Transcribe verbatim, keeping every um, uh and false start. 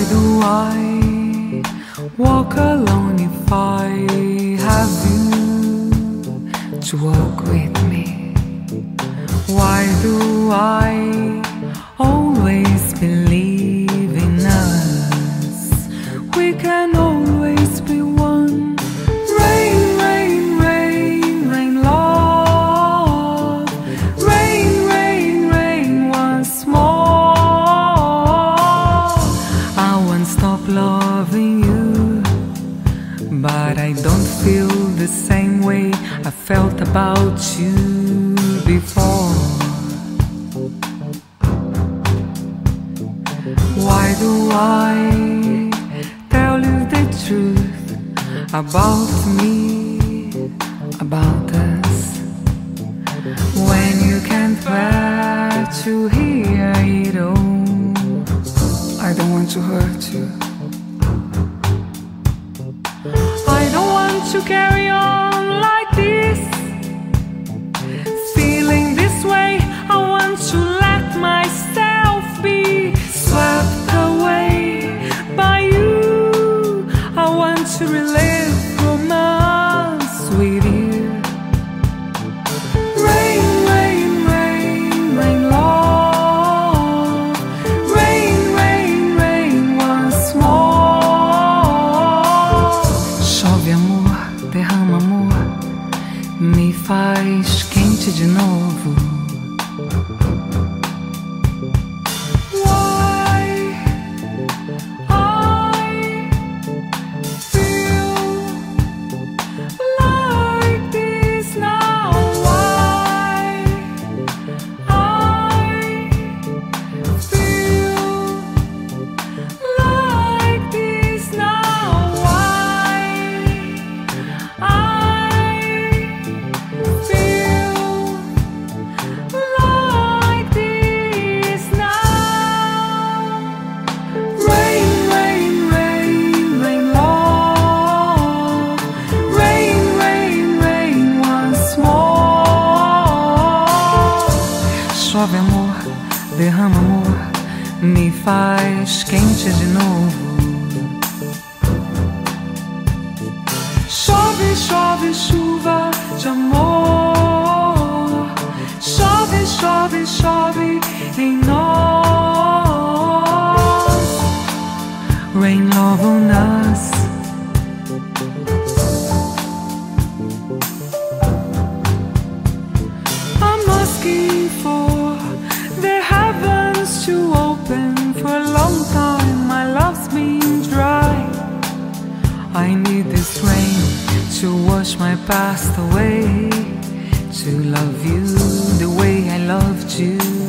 do I walk alone if I have you to walk with me? Why do I always believe in us? We can always be one. Rain, rain, rain, rain, love. Rain, rain, rain once more. I won't stop loving you, but I don't feel the same way I felt about you before. Why do I tell you the truth about me, about us, when you can't bear to hear it all? I don't want to hurt you. I don't want to carry on like this, feeling this way. I want to let myself be swept away by you. I want to relive romance with you. Rain, rain, rain, rain, love. Rain, rain, rain once more. Chove amor, derrama amor, me faz quente de novo. Chove amor, derrama amor, me faz quente de novo. Chove, chove, chuva de amor. Chove, chove, chove em nós. Rain, love on us. I'm asking for the heavens to open. For a long time my love's been dry. I need this rain to wash my past away, to love you the way I loved you.